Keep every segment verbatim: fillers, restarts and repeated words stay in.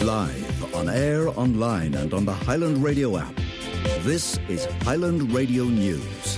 Live, on air, online and on the Highland Radio app. This is Highland Radio News.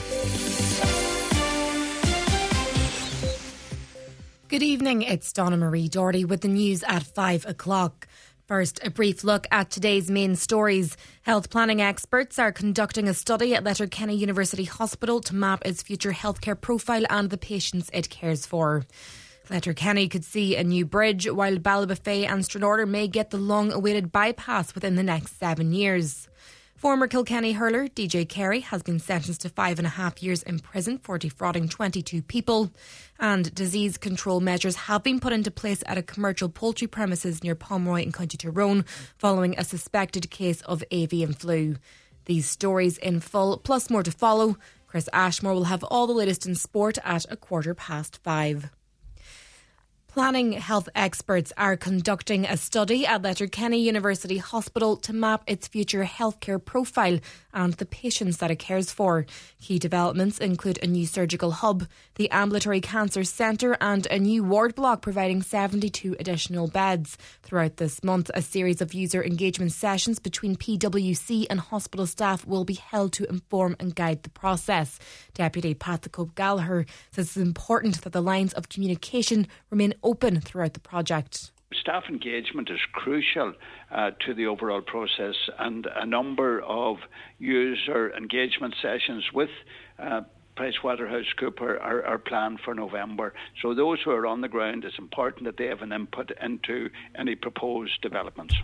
Good evening, it's Donna Marie Doherty with the news at five o'clock. First, a brief look at today's main stories. Health planning experts are conducting a study at Letterkenny University Hospital to map its future healthcare profile and the patients it cares for. Letterkenny could see a new bridge, while Ballybofey and Stranorlar may get the long-awaited bypass within the next seven years. Former Kilkenny hurler D J Carey has been sentenced to five and a half years in prison for defrauding twenty-two people. And disease control measures have been put into place at a commercial poultry premises near Pomeroy in County Tyrone following a suspected case of avian flu. These stories in full, plus more to follow. Chris Ashmore will have all the latest in sport at a quarter past five. Planning health experts are conducting a study at Letterkenny University Hospital to map its future healthcare profile and the patients that it cares for. Key developments include a new surgical hub, the ambulatory cancer centre and a new ward block providing seventy-two additional beds. Throughout this month, a series of user engagement sessions between P W C and hospital staff will be held to inform and guide the process. Deputy Pat the Cope Gallagher says it's important that the lines of communication remain open throughout the project. Staff engagement is crucial uh, to the overall process, and a number of user engagement sessions with uh, PricewaterhouseCoopers are, are planned for November. So those who are on the ground, it's important that they have an input into any proposed developments.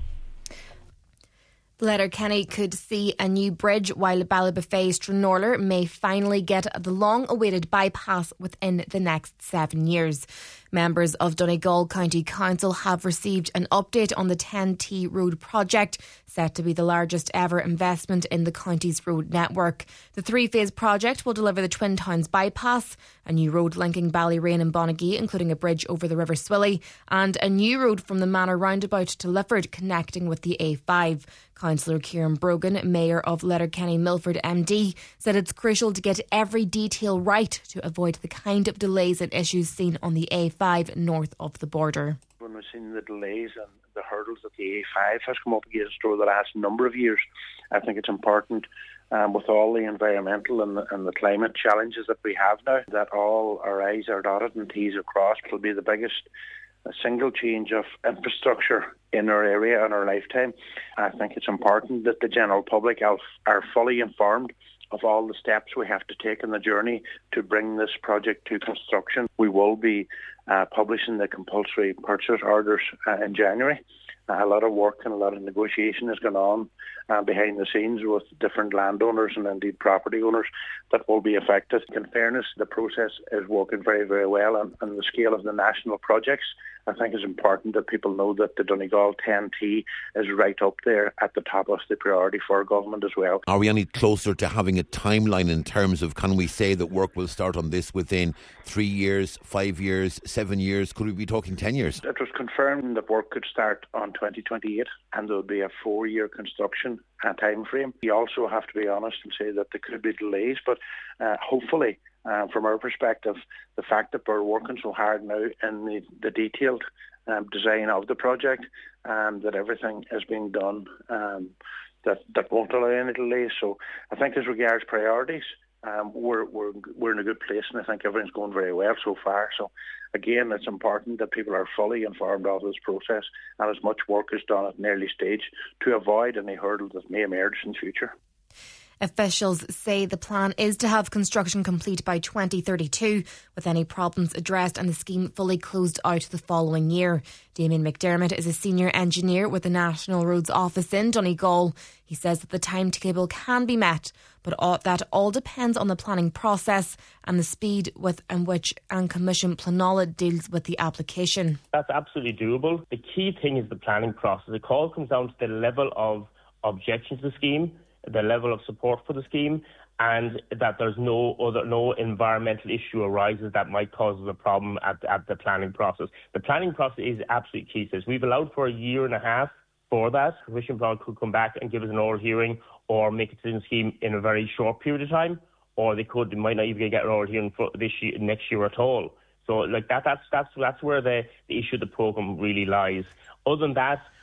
Letterkenny could see a new bridge, while Ballybofey Stranorlar may finally get the long-awaited bypass within the next seven years. Members of Donegal County Council have received an update on the ten T road project, set to be the largest ever investment in the county's road network. The three-phase project will deliver the Twin Towns bypass, a new road linking Ballyrain and Bonagee, including a bridge over the River Swilly, and a new road from the Manor roundabout to Lifford, connecting with the A five. Councillor Kieran Brogan, Mayor of Letterkenny Milford M D, said it's crucial to get every detail right to avoid the kind of delays and issues seen on the A five north of the border. When we've seen the delays and the hurdles that the A five has come up against over the last number of years, I think it's important um, with all the environmental and the, and the climate challenges that we have now, that all our I's are dotted and T's are crossed. It will be the biggest a single change of infrastructure in our area in our lifetime. I think it's important that the general public are fully informed of all the steps we have to take in the journey to bring this project to construction. We will be uh, publishing the compulsory purchase orders uh, in January. Uh, a lot of work and a lot of negotiation has gone on uh, behind the scenes with different landowners and indeed property owners that will be affected. In fairness, the process is working very, very well, and, and the scale of the national projects, I think it's important that people know that the Donegal ten T is right up there at the top of the priority for our government as well. Are we any closer to having a timeline in terms of, can we say that work will start on this within three years, five years, seven years? Could we be talking ten years? It was confirmed that work could start on twenty twenty-eight and there will be a four-year construction uh, time frame. We also have to be honest and say that there could be delays, but uh, hopefully Uh, from our perspective, the fact that we're working so hard now in the, the detailed um, design of the project, and that everything is being done um, that, that won't allow any delays. So I think as regards priorities, um, we're, we're, we're in a good place, and I think everything's going very well so far. So again, it's important that people are fully informed of this process, and as much work is done at an early stage to avoid any hurdles that may emerge in the future. Officials say the plan is to have construction complete by twenty thirty-two, with any problems addressed and the scheme fully closed out the following year. Damien McDermott is a senior engineer with the National Roads Office in Donegal. He says that the timetable can be met, but all, that all depends on the planning process and the speed with in which An Commission Pleanála deals with the application. That's absolutely doable. The key thing is the planning process. It all comes down to the level of objections to the scheme, the level of support for the scheme, and that there's no other no environmental issue arises that might cause a problem at, at the planning process. The planning process is absolutely key. So we've allowed for a year and a half for that. Commission Pleanála could come back and give us an oral hearing or make a decision scheme in a very short period of time, or they could they might not even get an oral hearing for this year, next year at all. So like that, that's that's that's where the, the issue of the programme really lies. Other than that,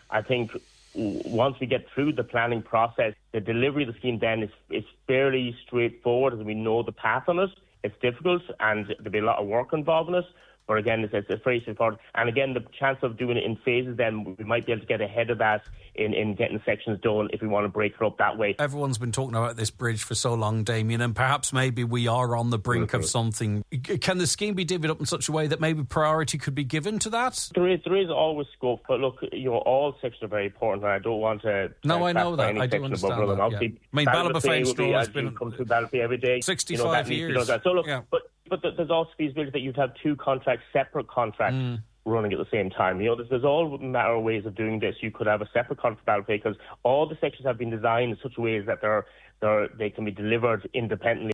I think once we get through the planning process, the delivery of the scheme then is, is fairly straightforward, as we know the path on it. It's difficult and there'll be a lot of work involved in it. But again, it's, it's very straightforward. And again, the chance of doing it in phases, then we might be able to get ahead of that in, in getting sections done if we want to break it up that way. Everyone's been talking about this bridge for so long, Damien, and perhaps maybe we are on the brink mm-hmm. of something. Can the scheme be divvied up in such a way that maybe priority could be given to that? There is, there is always scope, but look, you know, all sections are very important, and I don't want to... No, I know that. I do understand that, obviously, yeah. I mean, Ballybofane Stroll has been... come through Ballybofane every day. sixty-five you know, years. So look, yeah. but... But there's also feasibility that you'd have two contracts, separate contracts, mm. running at the same time. You know, there's, there's all matter of ways of doing this. You could have a separate contract for Ballybofane because all the sections have been designed in such a way that they're, they're, they can be delivered independently.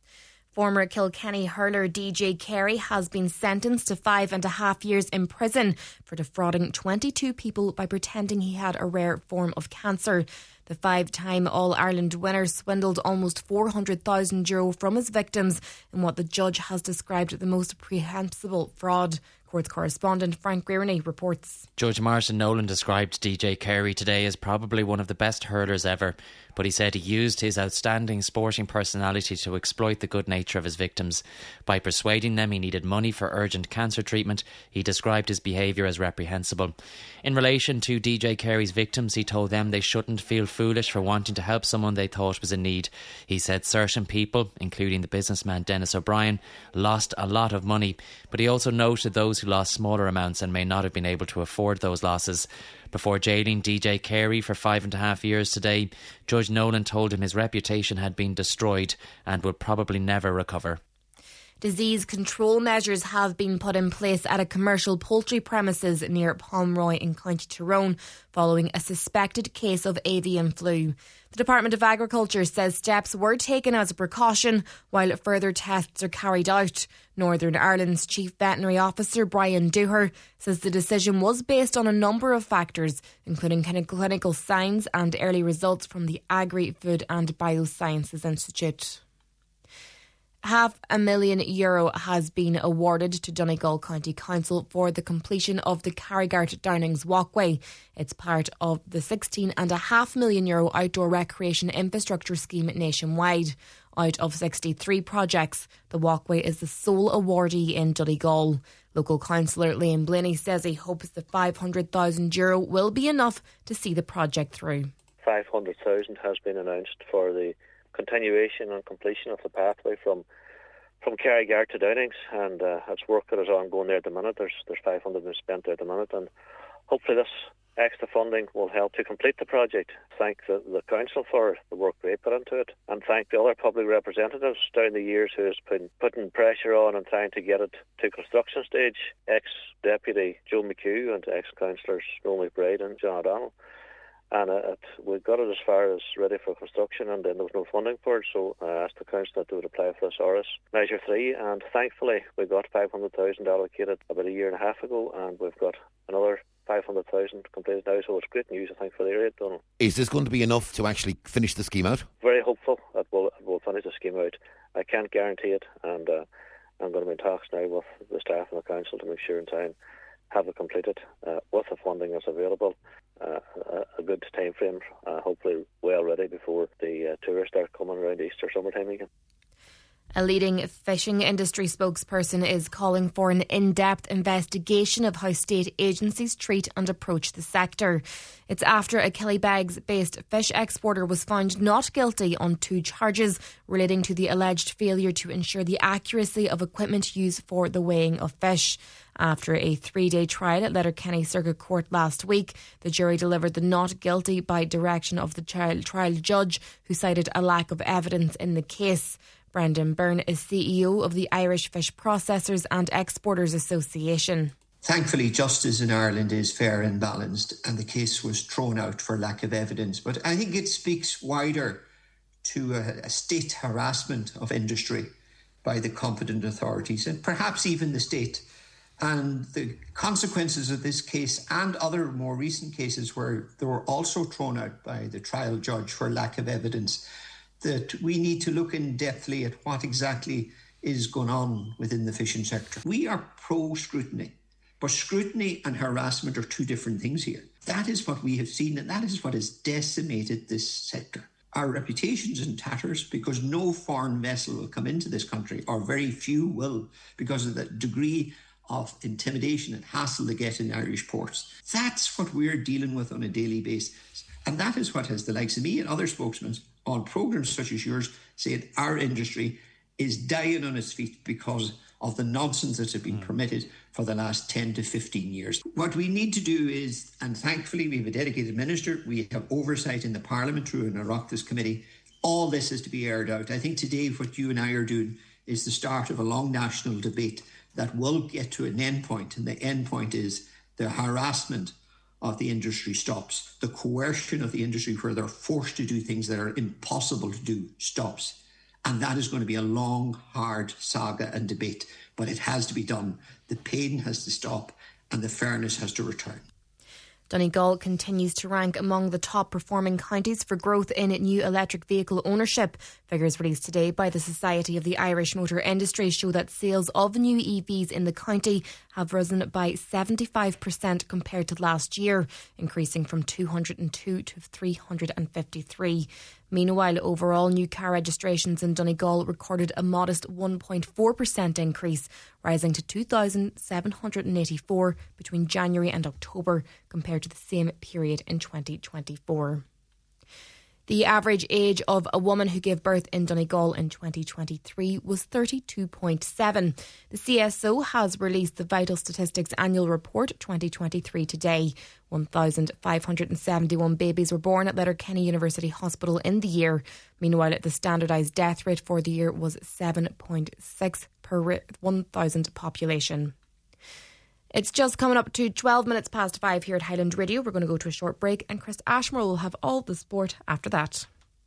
Former Kilkenny hurler D J Carey has been sentenced to five and a half years in prison for defrauding twenty-two people by pretending he had a rare form of cancer. The five-time All-Ireland winner swindled almost four hundred thousand euro from his victims in what the judge has described the most reprehensible fraud. Courts correspondent Frank Greerney reports. Judge Martin Nolan described D J Carey today as probably one of the best hurlers ever, but he said he used his outstanding sporting personality to exploit the good nature of his victims. By persuading them he needed money for urgent cancer treatment, he described his behaviour as reprehensible. In relation to D J Carey's victims, he told them they shouldn't feel foolish for wanting to help someone they thought was in need. He said certain people, including the businessman Dennis O'Brien, lost a lot of money, but he also noted those who lost smaller amounts and may not have been able to afford those losses. Before jailing D J Carey for five and a half years today, Judge Nolan told him his reputation had been destroyed and would probably never recover. Disease control measures have been put in place at a commercial poultry premises near Pomeroy in County Tyrone following a suspected case of avian flu. The Department of Agriculture says steps were taken as a precaution while further tests are carried out. Northern Ireland's Chief Veterinary Officer Brian Dooher says the decision was based on a number of factors, including clinical signs and early results from the Agri-Food and Biosciences Institute. Half a million euro has been awarded to Donegal County Council for the completion of the Carrigart Downings Walkway. It's part of the sixteen and a half million euro outdoor recreation infrastructure scheme nationwide. Out of sixty-three projects, the walkway is the sole awardee in Donegal. Local councillor Liam Blaney says he hopes the five hundred thousand euro will be enough to see the project through. five hundred thousand has been announced for the continuation and completion of the pathway from from Carrigart to Downings, and uh, it's work that is ongoing there at the minute. There's there's five hundred been spent there at the minute, and hopefully this extra funding will help to complete the project. Thank the, the council for the work they put into it, and thank the other public representatives down the years who has been putting pressure on and trying to get it to construction stage. Ex-Deputy Joe McHugh and ex-councillors Noel McBride and John O'Donnell. And uh, it, we got it as far as ready for construction, and then there was no funding for it, so I asked the council that they would apply for this R S Measure three, and thankfully we got five hundred thousand allocated about a year and a half ago, and we've got another five hundred thousand completed now, so it's great news, I think, for the area. Donald. Is this going to be enough to actually finish the scheme out? Very hopeful that we'll, we'll finish the scheme out. I can't guarantee it, and uh, I'm going to be in talks now with the staff and the council to make sure in time have it completed uh, with the funding that's available. Uh, a, a good time frame, uh, hopefully well ready before the uh, tourists start coming around Easter summertime again. A leading fishing industry spokesperson is calling for an in-depth investigation of how state agencies treat and approach the sector. It's after a Killybegs-based fish exporter was found not guilty on two charges relating to the alleged failure to ensure the accuracy of equipment used for the weighing of fish. After a three-day trial at Letterkenny Circuit Court last week, the jury delivered the not guilty by direction of the trial, trial judge, who cited a lack of evidence in the case. Brendan Byrne is C E O of the Irish Fish Processors and Exporters Association. Thankfully, justice in Ireland is fair and balanced, and the case was thrown out for lack of evidence. But I think it speaks wider to a, a state harassment of industry by the competent authorities, and perhaps even the state. And the consequences of this case and other more recent cases where they were also thrown out by the trial judge for lack of evidence, that we need to look in depthly at what exactly is going on within the fishing sector. We are pro-scrutiny But scrutiny and harassment are two different things here. That is what we have seen, and that is what has decimated this sector. Our reputation's in tatters because no foreign vessel will come into this country, or very few will, because of the degree of intimidation and hassle they get in Irish ports. That's what we're dealing with on a daily basis. And that is what has the likes of me and other spokesmen on programmes such as yours saying our industry is dying on its feet because of the nonsense that has been mm. permitted for the last ten to fifteen years. What we need to do is, and thankfully we have a dedicated minister, we have oversight in the Parliament through an Oireachtas committee, all this is to be aired out. I think today what you and I are doing is the start of a long national debate that will get to an end point, and the end point is the harassment of the industry stops. The coercion of the industry where they're forced to do things that are impossible to do stops. And that is going to be a long, hard saga and debate. But it has to be done. The pain has to stop and the fairness has to return. Donegal continues to rank among the top performing counties for growth in new electric vehicle ownership. Figures released today by the Society of the Irish Motor Industry show that sales of new E Vs in the county have risen by seventy-five percent compared to last year, increasing from two hundred two to three hundred fifty-three. Meanwhile, overall new car registrations in Donegal recorded a modest one point four percent increase, rising to two thousand seven hundred eighty-four between January and October compared to the same period in twenty twenty-four. The average age of a woman who gave birth in Donegal in twenty twenty-three was thirty-two point seven. The C S O has released the Vital Statistics Annual Report twenty twenty-three today. one thousand five hundred seventy-one babies were born at Letterkenny University Hospital in the year. Meanwhile, the standardised death rate for the year was seven point six per one thousand population. It's just coming up to twelve minutes past five here at Highland Radio. We're going to go to a short break and Chris Ashmore will have all the sport after that.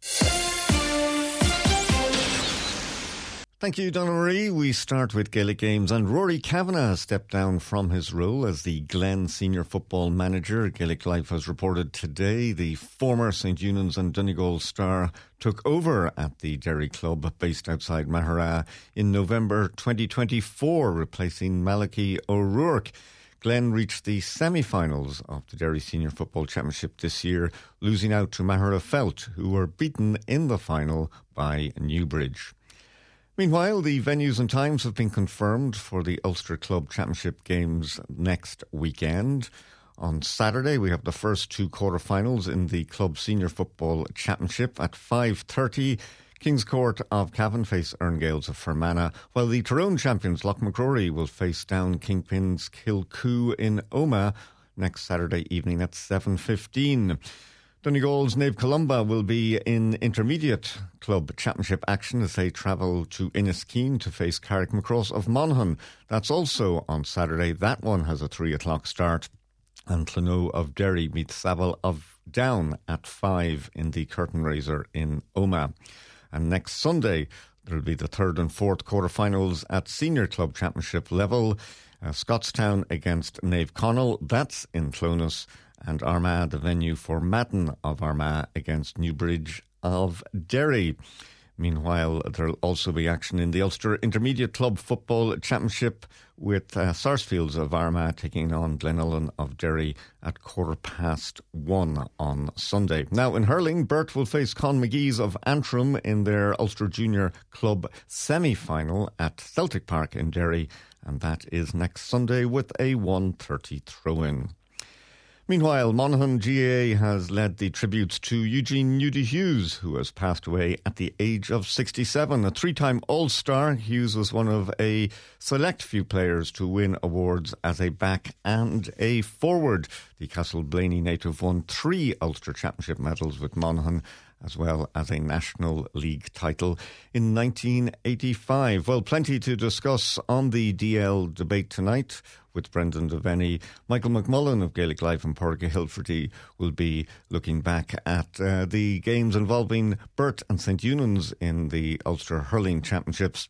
Thank you, Donna Marie. We start with Gaelic Games, and Rory Kavanagh has stepped down from his role as the Glen senior football manager. Gaelic Life has reported today the former St Eunan's and Donegal star took over at the Derry club based outside Maghera in November twenty twenty-four, replacing Malachy O'Rourke. Glen reached the semi-finals of the Derry Senior Football Championship this year, losing out to Maghera Felt, who were beaten in the final by Newbridge. Meanwhile, the venues and times have been confirmed for the Ulster Club Championship games next weekend. On Saturday, we have the first two quarter-finals in the Club Senior Football Championship at five thirty. Kings Court of Cavan face Erngales of Fermanagh, while the Tyrone champions Loughmacrory will face down Kingpins Kilcoo in Omagh next Saturday evening at seven fifteen. Donegal's Nave Columba will be in intermediate club championship action as they travel to Inniskeen to face Carrickmacross of Monaghan. That's also on Saturday. That one has a three o'clock start. And Clonaux of Derry meets Savile of Down at five in the curtain raiser in Omagh. And next Sunday, there will be the third and fourth quarter-finals at senior club championship level. Uh, Scottstown against Nave Connell. That's in Clonus. And Armagh, the venue for Madden of Armagh against Newbridge of Derry. Meanwhile, there will also be action in the Ulster Intermediate Club Football Championship with uh, Sarsfields of Armagh taking on Glenullen of Derry at quarter past one on Sunday. Now, in hurling, Burt will face Con McGee's of Antrim in their Ulster Junior Club semi-final at Celtic Park in Derry, and that is next Sunday with a one thirty throw-in. Meanwhile, Monaghan G A A has led the tributes to Eugene Nudie Hughes, who has passed away at the age of sixty-seven. A three-time All-Star, Hughes was one of a select few players to win awards as a back and a forward. The Castleblaney native won three Ulster Championship medals with Monaghan, as well as a National League title in nineteen eighty-five. Well, plenty to discuss on the D L debate tonight with Brendan Devaney. Michael McMullen of Gaelic Life and Pádraig Hilferty will be looking back at uh, the games involving Burt and St Eunan's in the Ulster Hurling Championships.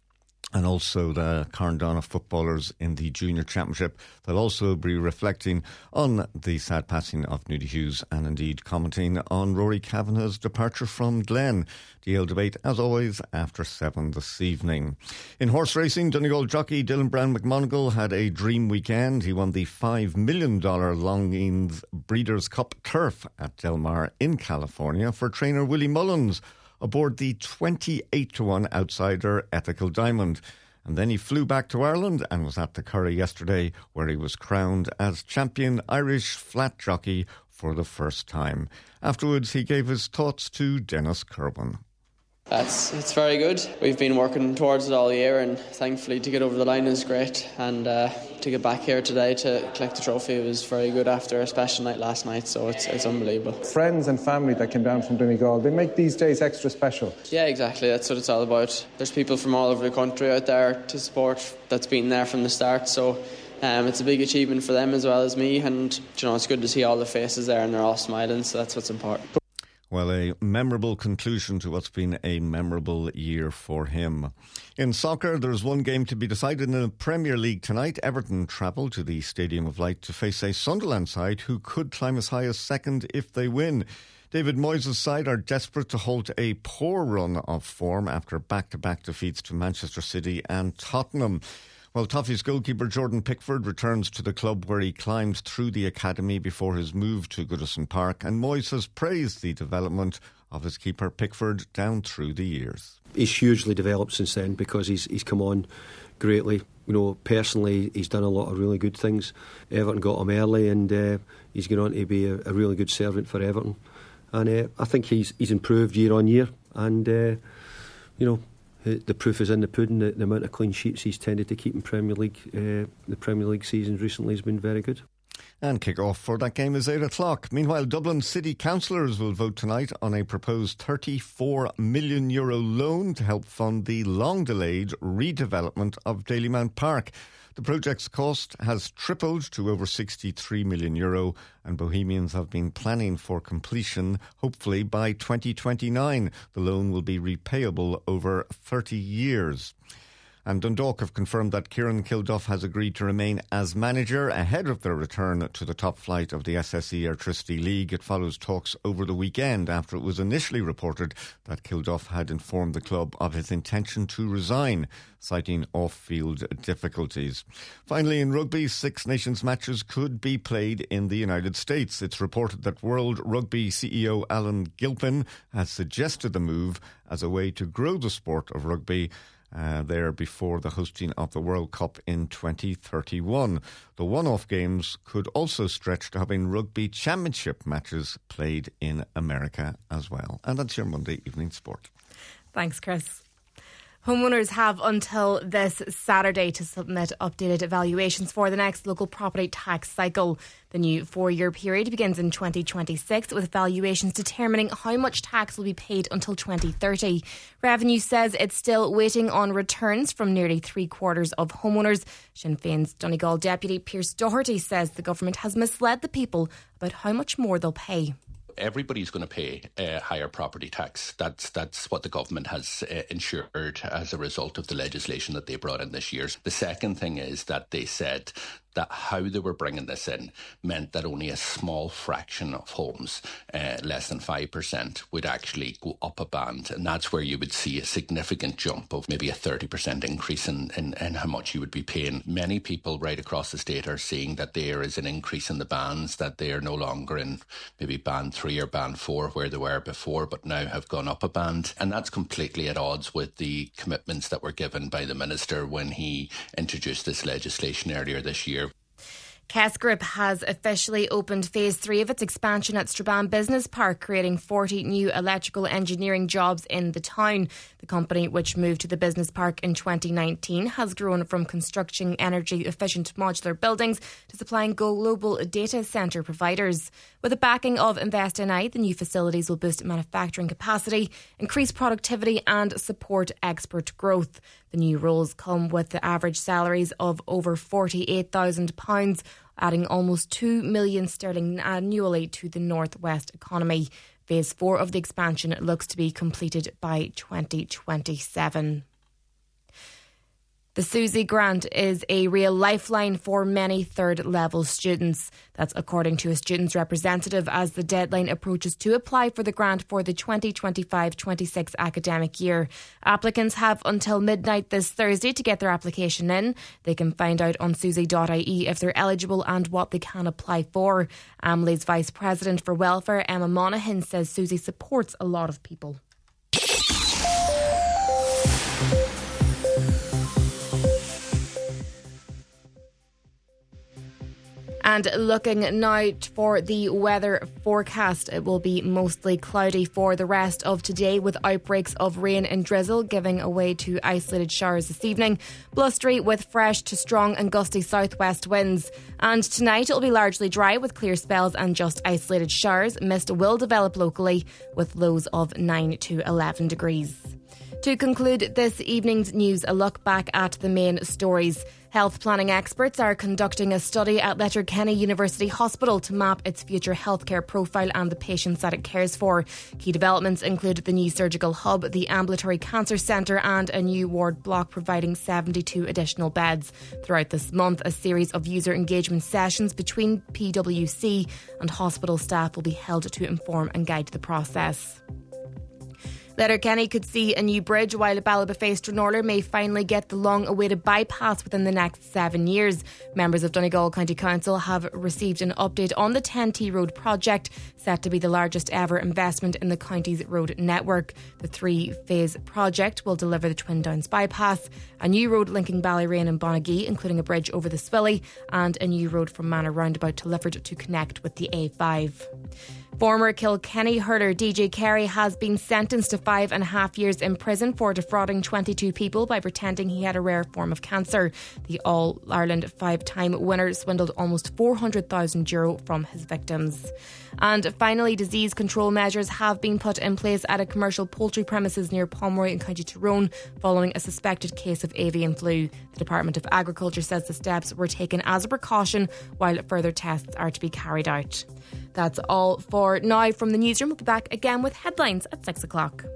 and also the Carndonna footballers in the Junior Championship. They'll also be reflecting on the sad passing of Nudie Hughes and indeed commenting on Rory Kavanagh's departure from Glen. D L debate, as always, after seven this evening. In horse racing, Donegal jockey Dylan Brown McMonagle had a dream weekend. He won the five million dollars Longines Breeders' Cup Turf at Del Mar in California for trainer Willie Mullins aboard the twenty-eight to one outsider Ethical Diamond. And then he flew back to Ireland and was at the Curragh yesterday, where he was crowned as champion Irish flat jockey for the first time. Afterwards, he gave his thoughts to Dennis Kerwin. That's it's very good. We've been working towards it all year, and thankfully to get over the line is great. And uh, to get back here today to collect the trophy was very good after a special night last night. So it's it's unbelievable. Friends and family that came down from Donegal, they make these days extra special. Yeah, exactly. That's what it's all about. There's people from all over the country out there to support. That's been there from the start. So. Um, it's a big achievement for them as well as me, and you know it's good to see all the faces there and they're all smiling, so that's what's important. Well, a memorable conclusion to what's been a memorable year for him. In soccer, there's one game to be decided in the Premier League tonight. Everton travel to the Stadium of Light to face a Sunderland side who could climb as high as second if they win. David Moyes' side are desperate to halt a poor run of form after back-to-back defeats to Manchester City and Tottenham. Well, Toffee's goalkeeper Jordan Pickford returns to the club where he climbed through the academy before his move to Goodison Park, and Moyes has praised the development of his keeper Pickford down through the years. He's hugely developed since then because he's he's come on greatly. You know, personally, he's done a lot of really good things. Everton got him early, and uh, he's gone on to be a, a really good servant for Everton. And uh, I think he's he's improved year on year, and uh, you know. The proof is in the pudding. The, the amount of clean sheets he's tended to keep in Premier League, uh, the Premier League seasons recently has been very good. And kick-off for that game is eight o'clock. Meanwhile, Dublin City councillors will vote tonight on a proposed thirty-four million euro loan to help fund the long-delayed redevelopment of Dalymount Park. The project's cost has tripled to over sixty-three million euro, and Bohemians have been planning for completion, hopefully by twenty twenty-nine. The loan will be repayable over thirty years. And Dundalk have confirmed that Kieran Kilduff has agreed to remain as manager ahead of their return to the top flight of the S S E Airtricity League. It follows talks over the weekend after it was initially reported that Kilduff had informed the club of his intention to resign, citing off-field difficulties. Finally, in rugby, Six Nations matches could be played in the United States. It's reported that World Rugby C E O Alan Gilpin has suggested the move as a way to grow the sport of rugby Uh, there before the hosting of the World Cup in twenty thirty-one. The one-off games could also stretch to having rugby championship matches played in America as well. And that's your Monday evening sport. Thanks, Chris. Homeowners have until this Saturday to submit updated evaluations for the next local property tax cycle. The new four-year period begins in twenty twenty-six, with valuations determining how much tax will be paid until twenty thirty. Revenue says it's still waiting on returns from nearly three-quarters of homeowners. Sinn Féin's Donegal Deputy Pearse Doherty says the government has misled the people about how much more they'll pay. Everybody's going to pay uh, higher property tax. That's that's what the government has uh, ensured as a result of the legislation that they brought in this year. The second thing is that they said that how they were bringing this in meant that only a small fraction of homes, uh, less than five percent, would actually go up a band. And that's where you would see a significant jump of maybe a thirty percent increase in, in, in how much you would be paying. Many people right across the state are seeing that there is an increase in the bands, that they are no longer in maybe band three or band four where they were before, but now have gone up a band. And that's completely at odds with the commitments that were given by the Minister when he introduced this legislation earlier this year. Kesgrip has officially opened phase three of its expansion at Strabane Business Park, creating forty new electrical engineering jobs in the town. The company, which moved to the business park in twenty nineteen, has grown from constructing energy-efficient modular buildings to supplying global data centre providers. With the backing of Invest N I, the new facilities will boost manufacturing capacity, increase productivity and support export growth. The new roles come with the average salaries of over forty-eight thousand pounds, adding almost two million sterling annually to the northwest economy. Phase four of the expansion looks to be completed by twenty twenty-seven. The Susie Grant is a real lifeline for many third level students. That's according to a student's representative as the deadline approaches to apply for the grant for the twenty twenty-five twenty-six academic year. Applicants have until midnight this Thursday to get their application in. They can find out on susie dot I E if they're eligible and what they can apply for. Amley's Vice President for Welfare, Emma Monaghan, says Susie supports a lot of people. And looking now for the weather forecast, it will be mostly cloudy for the rest of today with outbreaks of rain and drizzle giving way to isolated showers this evening. Blustery with fresh to strong and gusty southwest winds. And tonight it will be largely dry with clear spells and just isolated showers. Mist will develop locally with lows of nine to eleven degrees. To conclude this evening's news, a look back at the main stories. Health planning experts are conducting a study at Letterkenny University Hospital to map its future healthcare profile and the patients that it cares for. Key developments include the new surgical hub, the ambulatory cancer centre and a new ward block providing seventy-two additional beds. Throughout this month, a series of user engagement sessions between P W C and hospital staff will be held to inform and guide the process. Letterkenny could see a new bridge while Ballybofey-Stranorlar may finally get the long-awaited bypass within the next seven years. Members of Donegal County Council have received an update on the ten T Road project, set to be the largest ever investment in the county's road network. The three-phase project will deliver the Twin Downs bypass, a new road linking Ballyrane and Bonnagee, including a bridge over the Swilly, and a new road from Manor Roundabout to Lifford to connect with the A five. Former Kilkenny hurler D J Carey has been sentenced to five and a half years in prison for defrauding twenty-two people by pretending he had a rare form of cancer. The All-Ireland five-time winner swindled almost four hundred thousand euro from his victims. And finally, disease control measures have been put in place at a commercial poultry premises near Pomeroy in County Tyrone following a suspected case of avian flu. The Department of Agriculture says the steps were taken as a precaution while further tests are to be carried out. That's all for now from the newsroom. We'll be back again with headlines at six o'clock.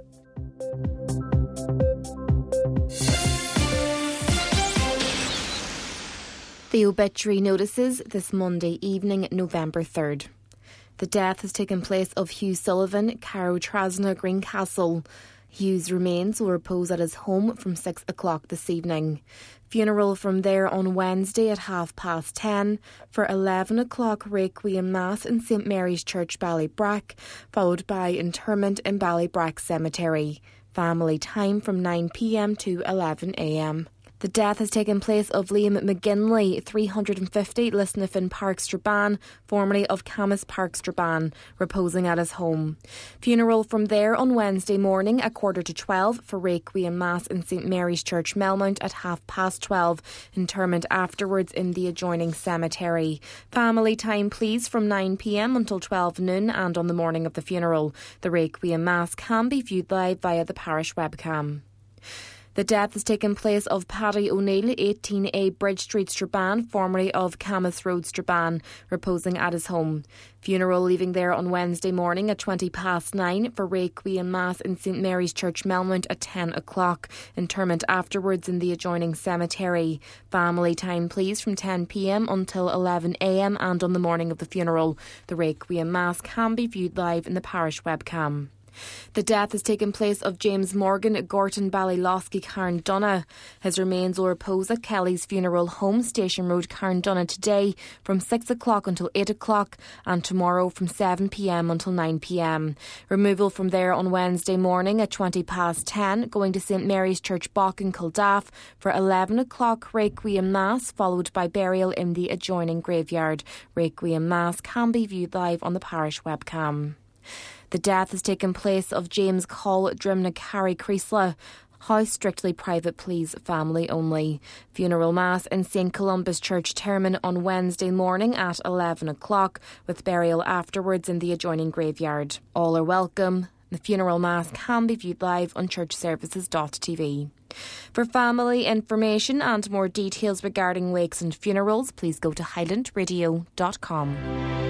The obituary notices this Monday evening, November third. The death has taken place of Hugh Sullivan, Carrow Trasna, Greencastle. Hugh's remains will repose at his home from six o'clock this evening. Funeral from there on Wednesday at half past ten. For eleven o'clock, Requiem Mass in St Mary's Church, Ballybrack, followed by interment in Ballybrack Cemetery. Family time from nine p m to eleven a m. The death has taken place of Liam McGinley, three hundred fifty, Lisnafin Park, Strabane, formerly of Camas Park, Strabane, reposing at his home. Funeral from there on Wednesday morning at quarter to twelve for Requiem Mass in St Mary's Church, Melmount at half past twelve. Interment afterwards in the adjoining cemetery. Family time please from nine p m until twelve noon and on the morning of the funeral. The Requiem Mass can be viewed live via the parish webcam. The death has taken place of Paddy O'Neill, eighteen A Bridge Street, Strabane, formerly of Camas Road, Strabane, reposing at his home. Funeral leaving there on Wednesday morning at twenty past nine for Requiem Mass in St Mary's Church, Melmount at ten o'clock. Interment afterwards in the adjoining cemetery. Family time please from ten p m until eleven a m and on the morning of the funeral. The Requiem Mass can be viewed live in the parish webcam. The death has taken place of James Morgan at Gorton Ballylosky, Carndonagh. His remains will repose at Kelly's Funeral Home, Station Road, Carndonagh today from six o'clock until eight o'clock and tomorrow from seven p m until nine p m. Removal from there on Wednesday morning at twenty past ten, going to St Mary's Church, Bach in Kildaff for eleven o'clock Requiem Mass, followed by burial in the adjoining graveyard. Requiem Mass can be viewed live on the parish webcam. The death has taken place of James Call Drimna Carey Creasla. House strictly private, please, family only. Funeral Mass in St Columba's Church, Termon on Wednesday morning at eleven o'clock, with burial afterwards in the adjoining graveyard. All are welcome. The funeral Mass can be viewed live on church services dot t v. For family information and more details regarding wakes and funerals, please go to highland radio dot com.